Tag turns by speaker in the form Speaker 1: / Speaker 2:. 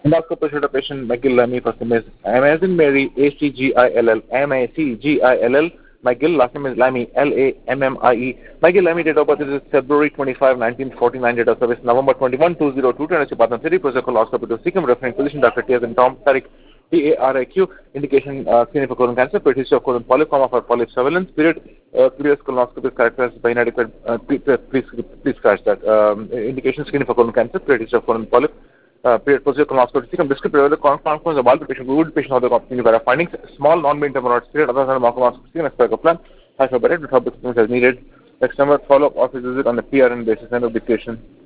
Speaker 1: Endoscopy should a patient McGill Lemmy, first name is Amazon Mary, ACGILL, MACGILL, McGill, last name is Lammy, LAMMIE. McGill Lemmy, date of birth is February 25, 1949, date of service November 21, 2002, Tennessee, Patna City, procedure colonoscopy to Sikkim, referring physician Dr. T.S. and Tom Tariq, TARIQ, indication screening for colon cancer, period history of colon polyp, for polyp surveillance, previous colonoscopy is characterized by inadequate, please scratch that, indication screening for colon cancer, period history of colon polyp, period procedure colonoscopy, Sikkim, descriptive, the confirms of all the patient, good patient, how the continue para findings, small non-main hemorrhoids, period, other than colonoscopy, Sikkim, as per the plan, hyperbarrette, with how as needed, next number, follow-up office visit on a PRN basis, end of dictation.